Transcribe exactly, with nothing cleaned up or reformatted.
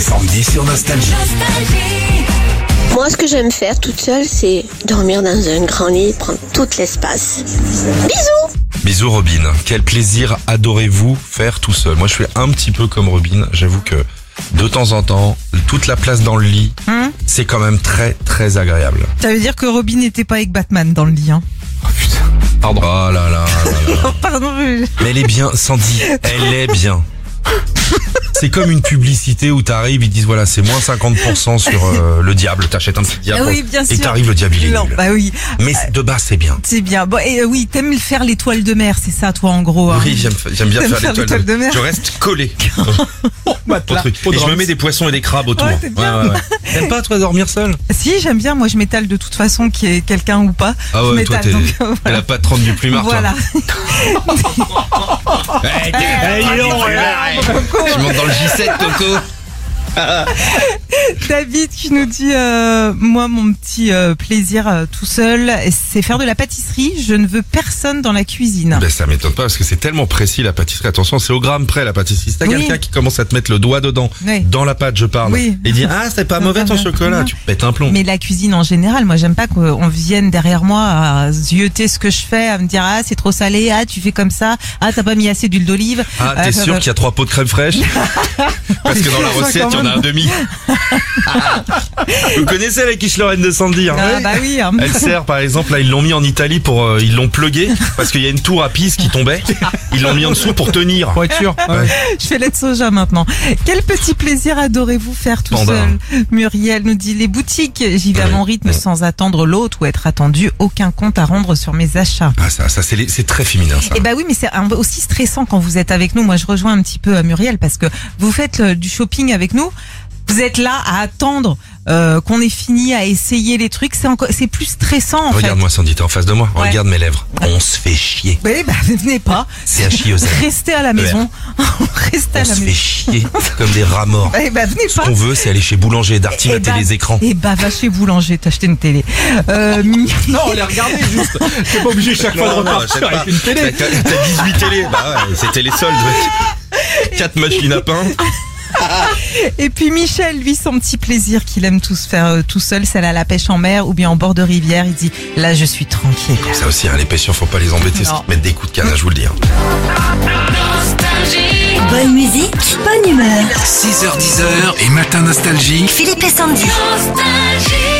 et Sandy sur Nostalgie. Moi, ce que j'aime faire toute seule, c'est dormir dans un grand lit, prendre tout l'espace. Bisous! Bisous Robin, quel plaisir adorez-vous faire tout seul? Moi je suis un petit peu comme Robin, j'avoue que de temps en temps, toute la place dans le lit, Hum c'est quand même très très agréable. Ça veut dire que Robin n'était pas avec Batman dans le lit, hein. Oh putain, pardon. Oh là là là là. Oh, pardon. je- Mais elle est bien, Sandy, elle est bien. C'est comme une publicité où t'arrives, ils disent voilà c'est moins cinquante pour cent sur euh, le diable, t'achètes un petit diable Ah oui, bien et sûr. t'arrives le diable il est Non, nul. bah oui, Mais de base c'est bien. c'est bien. Bon, et euh, oui, t'aimes faire l'étoile de mer, c'est ça, toi, en gros. Hein. Oui j'aime, j'aime bien T'aimes faire faire l'étoile l'étoile de mer. Je reste collé. Au truc. Et je me mets des poissons et des crabes autour. Ouais, c'est bien. ouais, ouais. T'aimes pas toi dormir seul? Si, j'aime bien. Moi, je m'étale de toute façon, qu'il y ait quelqu'un ou pas. Ah je ouais, toi m'étale, t'es, donc, t'es euh, voilà. la patronne du plumard Voilà. toi. Hey, t'es- hey, dis donc, Je monte dans le J sept Coco. David qui nous dit euh, moi mon petit euh, plaisir euh, tout seul c'est faire de la pâtisserie, je ne veux personne dans la cuisine. Ben ça m'étonne pas parce que c'est tellement précis la pâtisserie. Attention, c'est au gramme près la pâtisserie. Si t'as Oui. quelqu'un qui commence à te mettre le doigt dedans, Oui. dans la pâte je parle, Oui. et dit ah c'est pas mauvais ton chocolat, Non. tu pètes un plomb. Mais la cuisine en général, moi j'aime pas qu'on vienne derrière moi à zioter ce que je fais, à me dire ah c'est trop salé, ah tu fais comme ça, ah t'as pas mis assez d'huile d'olive. Ah t'es Euh, sûr euh, qu'il y a trois pots de crème fraîche? Parce que dans la Ça, recette quand il y en a même. un demi. Vous connaissez la quiche Lorraine de Sandy hein? Ah bah oui. Hein. Elle sert par exemple là ils l'ont mis en Italie pour euh, ils l'ont plugué parce qu'il y a une tour à Pise qui tombait. Ils l'ont mis en dessous pour tenir. Pour être sûr. Ouais. Je fais lait de soja maintenant. Quel petit plaisir adorez-vous faire tout Panda. seul? Muriel nous dit les boutiques. J'y vais à Ouais. mon rythme Ouais. sans attendre l'autre ou être attendu. Aucun compte à rendre sur mes achats. Ah ça ça c'est les- c'est très féminin ça. Et bah oui, mais c'est un- aussi stressant quand vous êtes avec nous. Moi, je rejoins un petit peu à Muriel parce que vous faites euh, du shopping avec nous. Vous êtes là à attendre euh, qu'on ait fini, à essayer les trucs. C'est encore, c'est plus stressant en Regarde-moi Sandy, t'es en face de moi. Ouais. Regarde mes lèvres. On se fait chier. fait. Oui, bah venez pas. C'est un chiosel. Restez à la maison. Restez à On la se fait maison. chier comme des rats morts. Eh bah venez Ce pas. qu'on veut, c'est aller chez Boulanger et Eh d'artimater bah, les écrans. Eh bah, va chez Boulanger, t'acheter une télé. Euh, Mi- Non, les regarder juste. T'es pas obligé chaque fois de repartir avec une télé. T'as t'as dix-huit télés. Bah ouais, c'était les soldes. mec. Quatre machines à pain. Et puis Michel, lui, son petit plaisir qu'il aime tous faire euh, tout seul, c'est aller à la pêche en mer ou bien en bord de rivière. Il dit, là, je suis tranquille. Ça aussi, hein, les pêcheurs, faut pas les embêter. Non. C'est qu'ils te mettent des coups de canne, je vous le dis. hein. Bonne musique, bonne humeur. six heures dix, et Matin Nostalgie. Philippe et Sandy. Nostalgie.